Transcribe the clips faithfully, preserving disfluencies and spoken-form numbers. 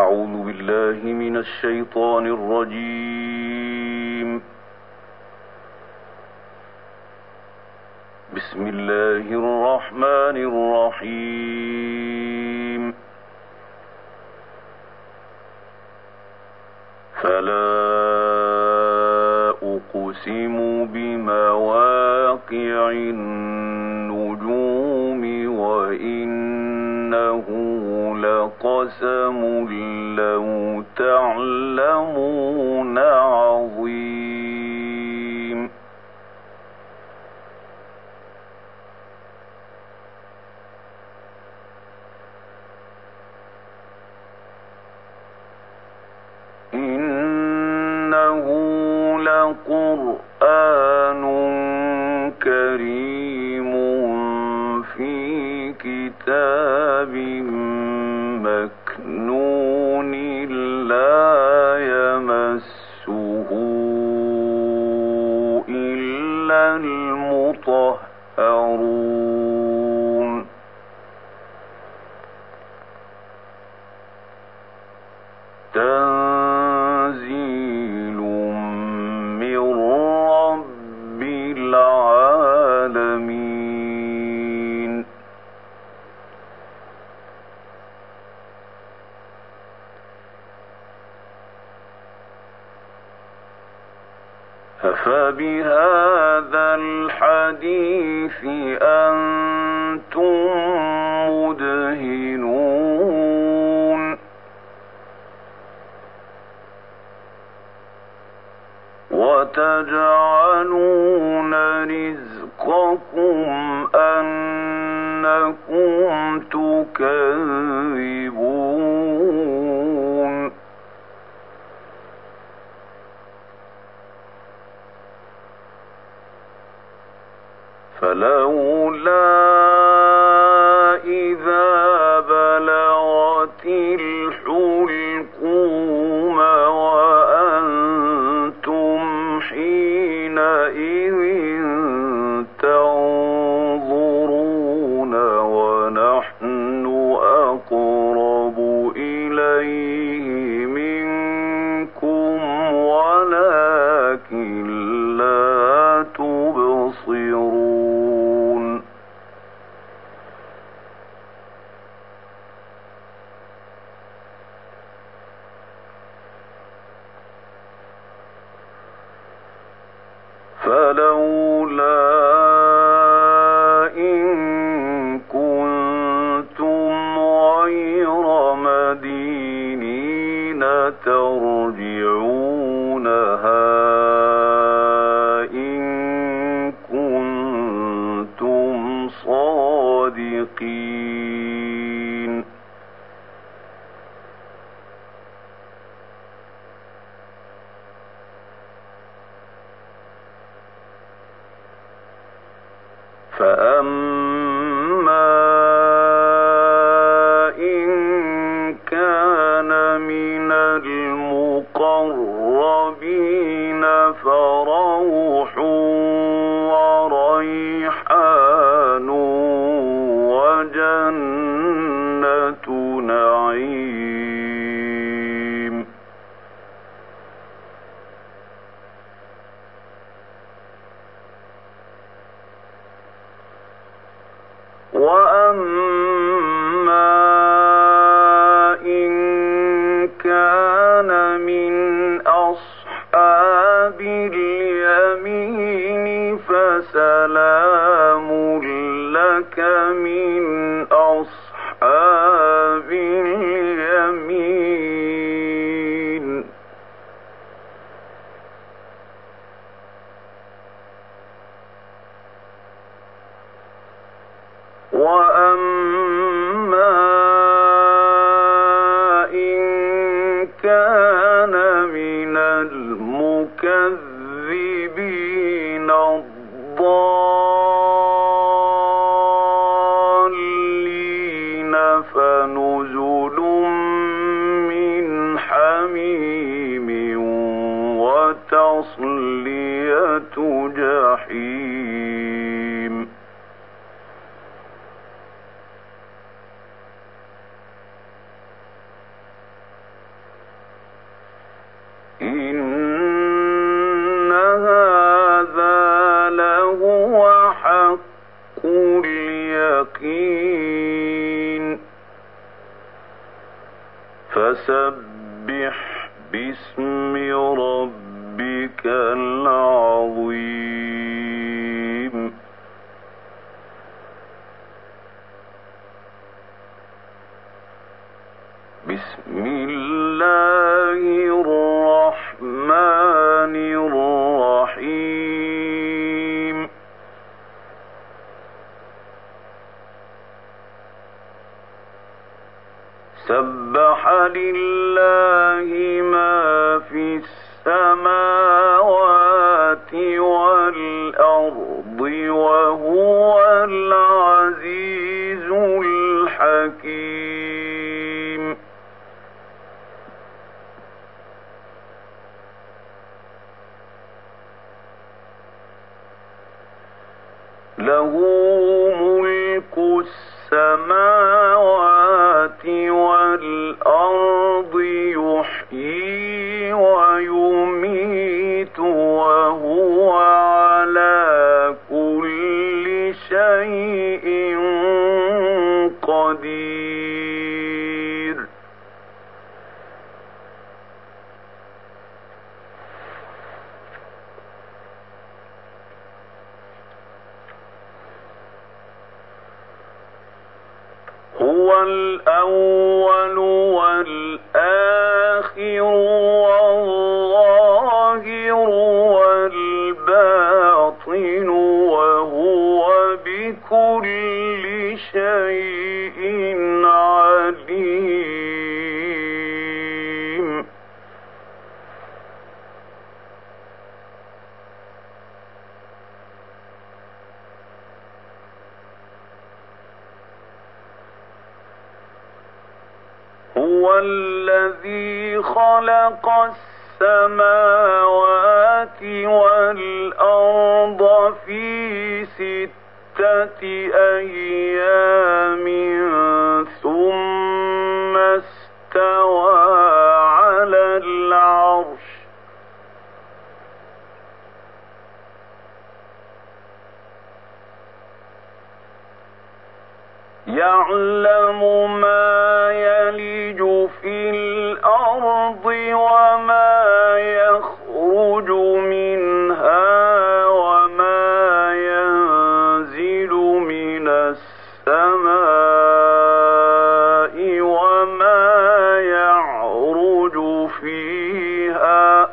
أعوذ بالله من الشيطان الرجيم. بسم الله الرحمن الرحيم. فلا أقسم بمواقع النجوم وإنه لقسم لو تعلمون عظيم. إنه لقرآن كريم في كتاب مكنون لا يمسه إلا المطهرون. تنزيل من رب العالمين. أفبهذا الحديث أنتم مدهنون. وتجعلون رزقكم أنكم تكذبون. فلولا إذا بلغت الحلقوم وأنتم حينئذ تنظرون ونحن أقرب إليه منكم ولكن لا تبصرون. فلولا إن كنتم غير مدينين ترجعونها إن كنتم صادقين. فأما إن كان من المقربين فروح وريحان وجنة نعيم. وأما إن كان من أصحاب اليمين فسلام لك من أصحاب اليمين. وأما إن كان من المكذبين الضالين فنزل من حميم وتصلية جحيم. فسبح باسم ربك العظيم بسم الله الرحمن الرحيم سبح لله ما في السماوات والأرض وهو العزيز الحكيم له ملك السماوات والأرض يحيي ويميت وهو على كل شيء قدير هو الأول والآخر والظاهر والباطن وهو بكل شيء عليم هو الذي خلق السماوات والأرض في ستة أيام ثم استوى على العرش يعلم ما يلج في الأرض وما يخرج منها وما ينزل من السماء وما يعرج فيها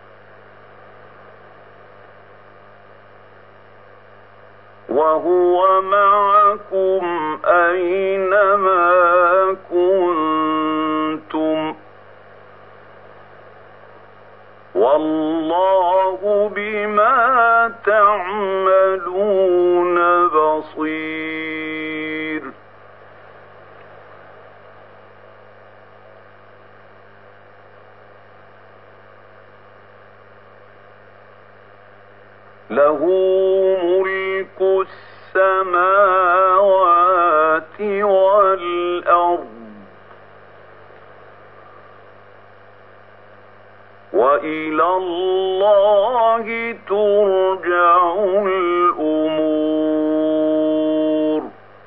وهو معكم أينما كنتم والله بما تعملون بصير له ملك السماوات والأرض وإلى الله ترجع الأمور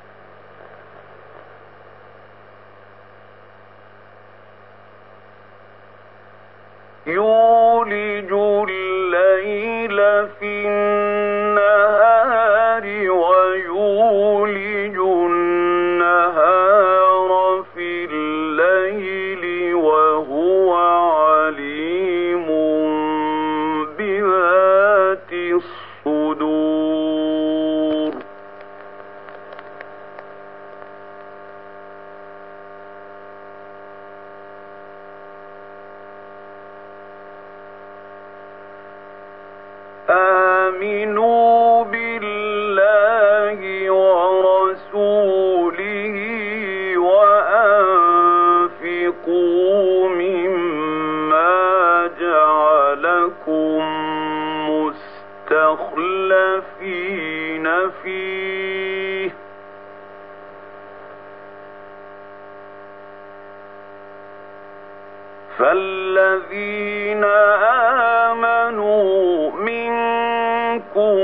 يولج الليل في النهار ويولج النهار في الليل وهو عليم بذات الصدور آمنوا بالله ورسوله وأنفقوا مما جعلكم مستخلفين فيه فالذين آمنوا منكم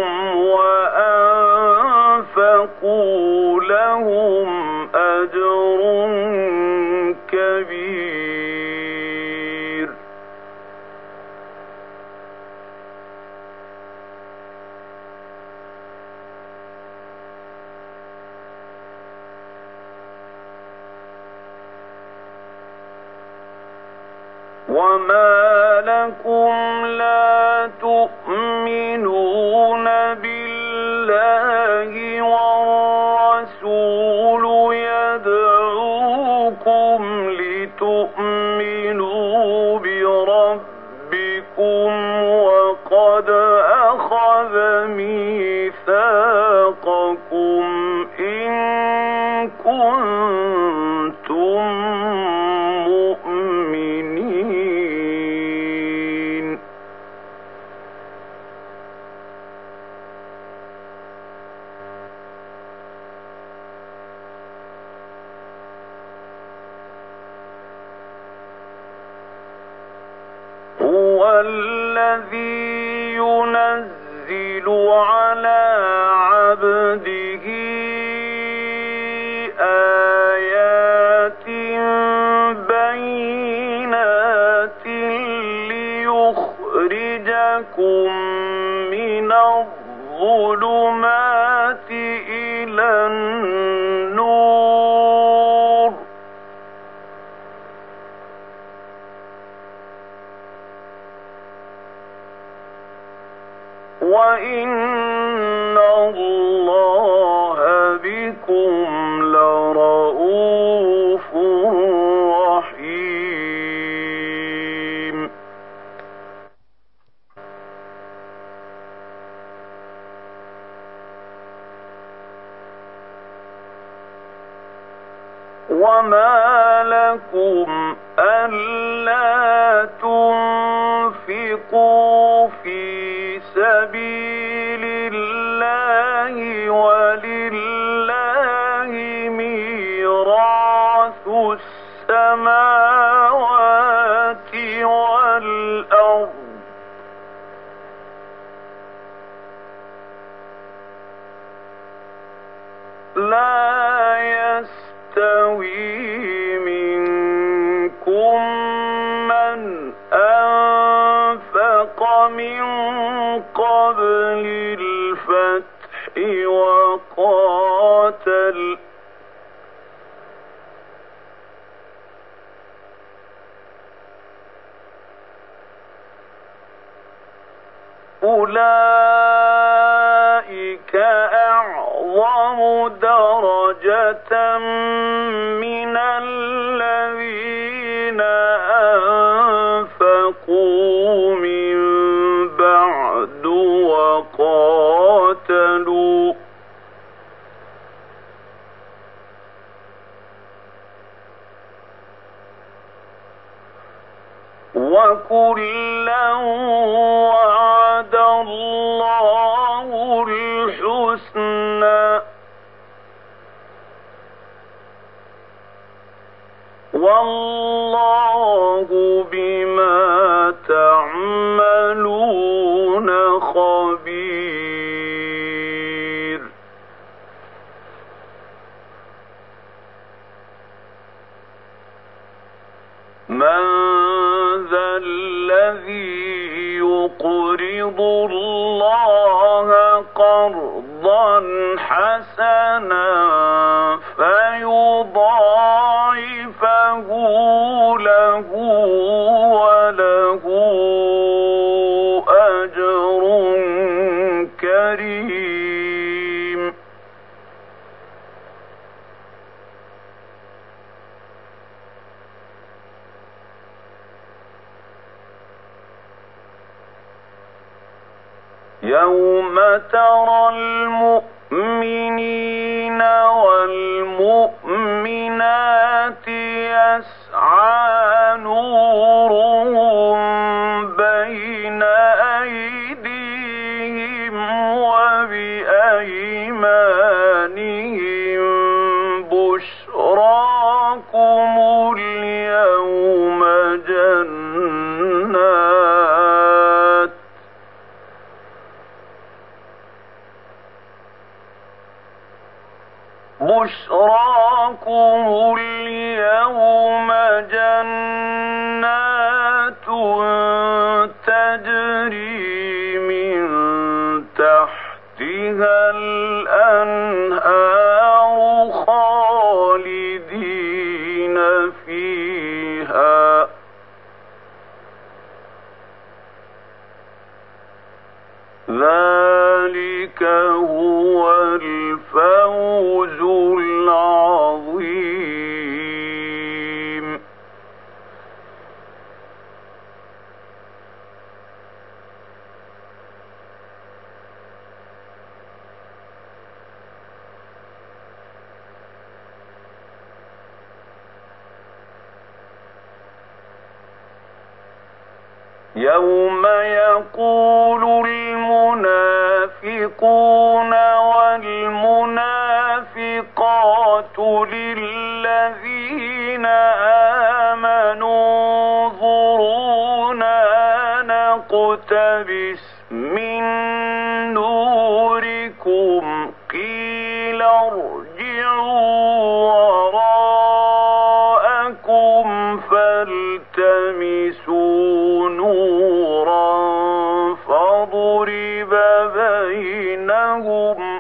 وأنفقوا لهم أجر كبير وما لكم لا تؤمنون بالله والرسول يدعوكم لتؤمنوا بربكم وقد أخذ ميثاقكم إن كنتم مؤمنين. هو الذي ينزل على عبده آيات بينات ليخرجكم من الظلمات إلى النور وإن الله بكم لرؤوف رحيم. وما لكم ألا تنفقوا في سبيل الله ولله ميراث السماوات والأرض لا يستوي منكم من أنفق من قبل الفتح وقاتل أولئك أعظم درجة من الذين أنفقوا من بعد وقاتلوا وكلا وعد الله الحسنى والله بما تعملون خبير. من ذا الذي يقرض الله قرضا حسنا فيضاعفه له وله أجر كريم. يوم ترى المؤمنين والمؤمنات يسعى نورهم بين أيديهم وبأيمانهم بشراكم اليوم جنات بشراكم اليوم جنات تجري من تحتها الأنهار خالدين فيها يوم يقول المنافقون والمنافقات للذين آمنوا انظرونا نقتبس من نوركم قيل ارجعوا وراءكم فالتمسوا نورا فضرب بينهم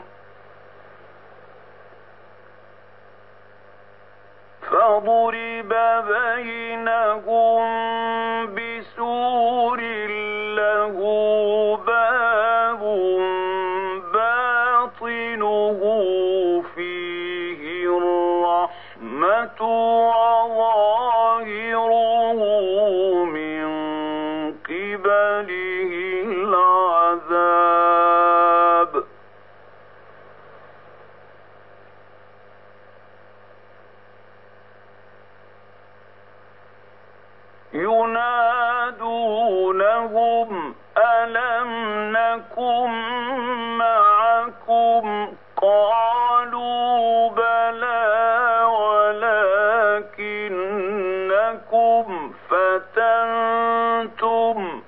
فضرب بينهم بسور له باب باطنه فيه الرحمة وظاهره من قبله العذاب ينادونهم ألم نكن معكم قالوا بلى ولكنكم فتنتم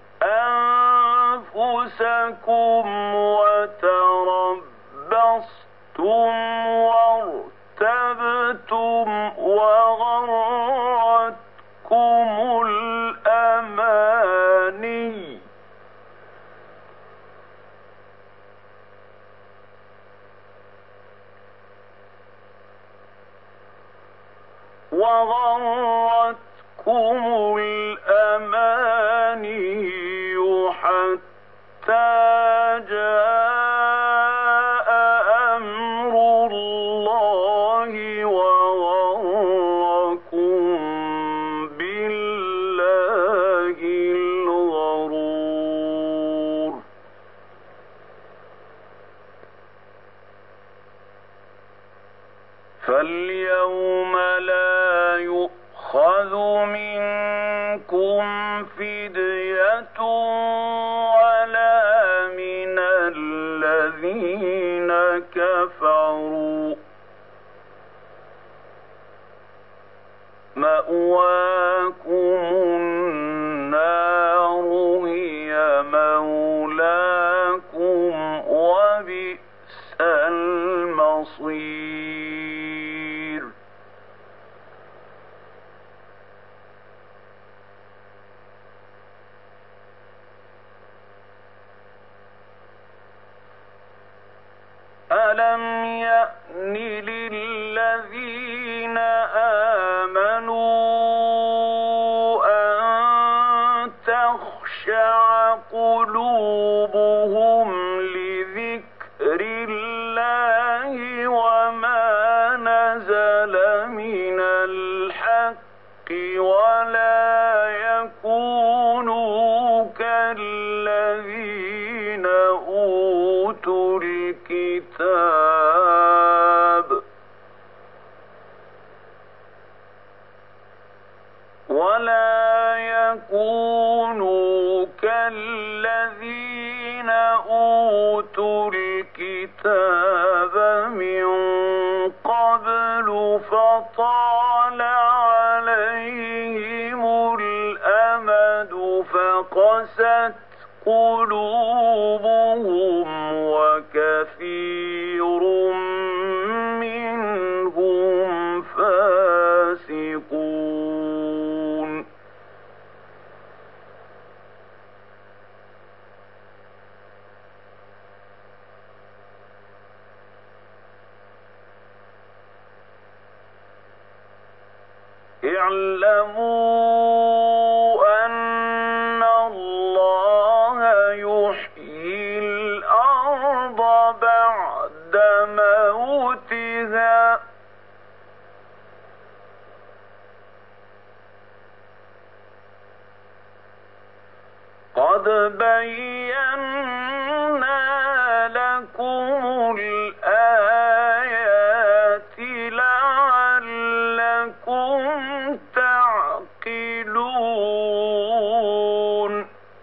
أنفسكم وتربصتم وارتبتم وغرتكم الأماني وغرتكم الأماني حتى جاء أمر الله وغركم بالله الغرور فاليوم لا يؤخذ منكم فدية ولا من الذين كفروا مأواكم النار هي مولاكم وبئس المصير ألم يأن للذين آمنوا أن تخشع قلوبهم لذكر الله وما نزل من الحق ولا يكونوا كالذين أوتوا الكتاب ولا يكونوا كالذين أوتوا الكتاب من قبل فطال عليهم الأمد فقست قلوبهم وكثير منهم فاسقون اعلموا أن الله يحيي الأرض بعد موتها قد بينا لكم الآيات لعلكم تعقلون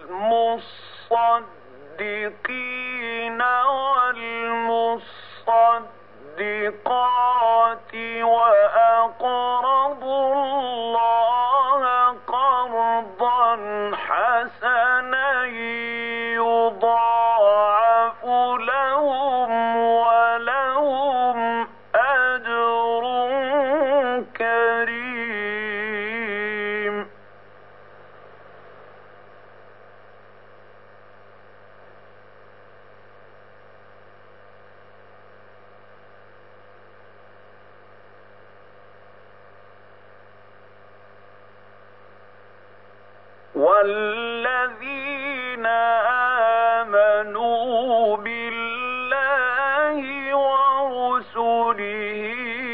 والمصدقين والمصدقات وأقرضوا الله قرضا حسنا يضاعف لهم ولهم أجر كريم. والذين آمنوا بالله ورسله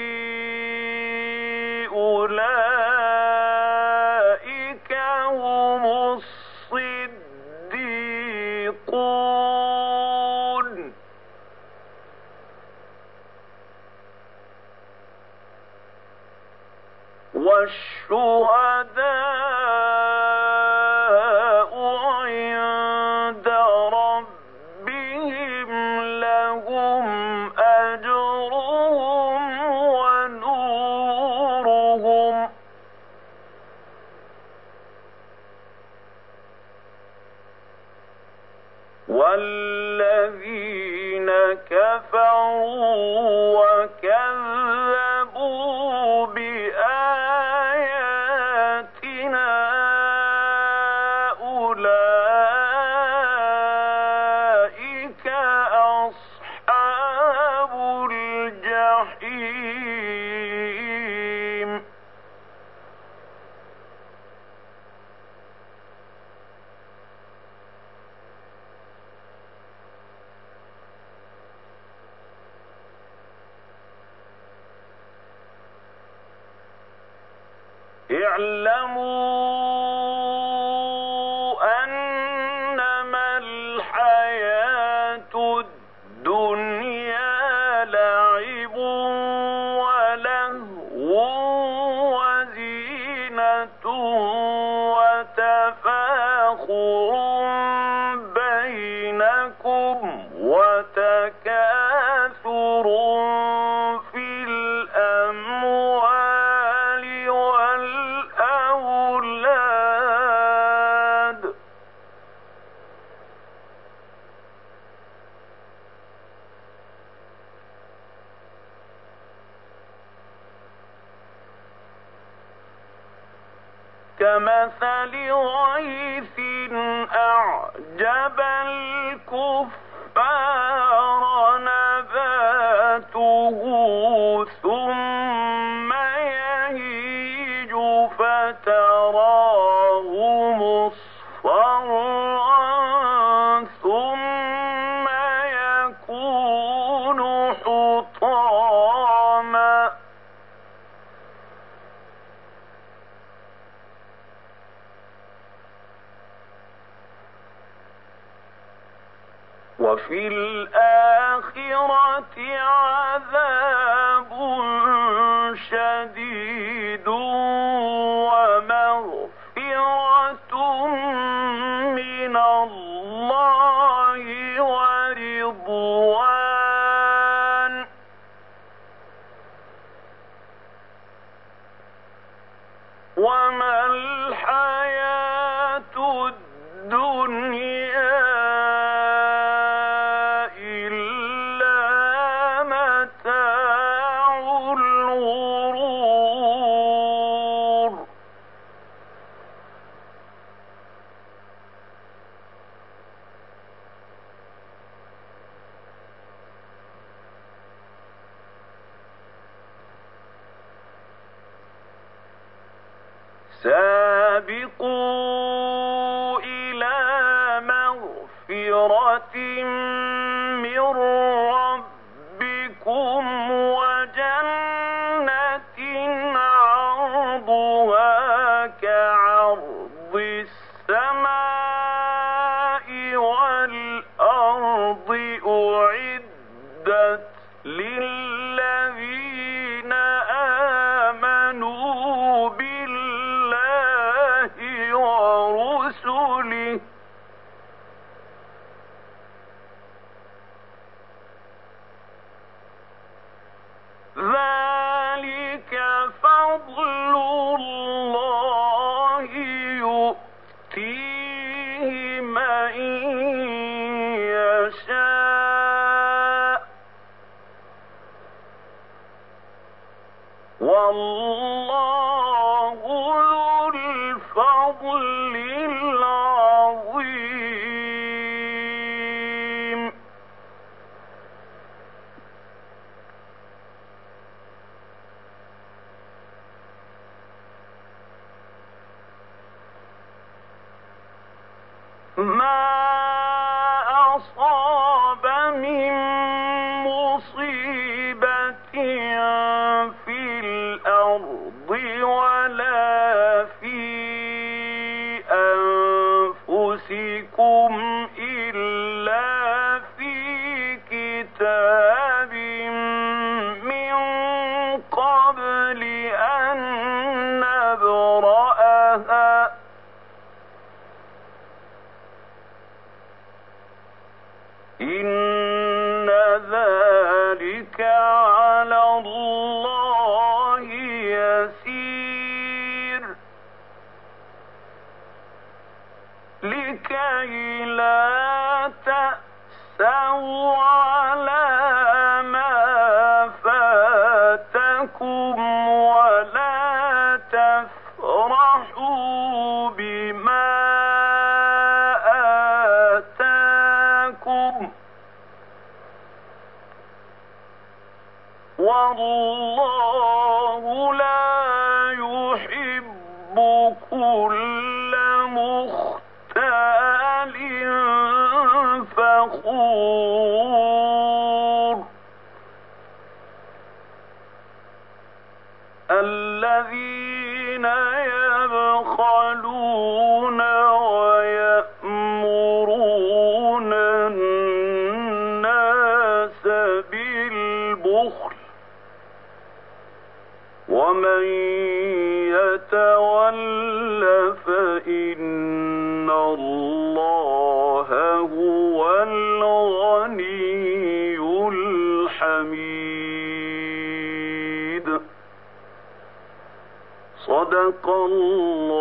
أولئك هم الصديقون والشهداء والذين كفروا وكذبوا بآياتنا أولئك أصحاب الجحيم. اعلموا أنما الحياة الدنيا لعب ولهو وزينة وتفاخر بينكم وتكاثر في الأموال والأولاد كمثل غيث أعجب الكفار نباته ثم يهيج فتراه مصفرا ثم يكون حطاما وفي الآخرة عذاب شديد ومغفرة من الله ورضوان وما الحياة الدنيا سابقوا إلى مغفرة من ربكم وجنة عرضها كعرض السماء والأرض أعدت للذين آمنوا بالله ورسله بكم إلا في كتاب من قبل أن نبرأها إن ذلك على الله يسير لكي لا تأسوا على ما فاتكم ولا تفرحوا بما آتاكم والله لا يحب كل مختال فخور الذين يبخلون ويأمرون الناس بالبخل ومن يتول فإن الله هو الغني الحميد صدق الله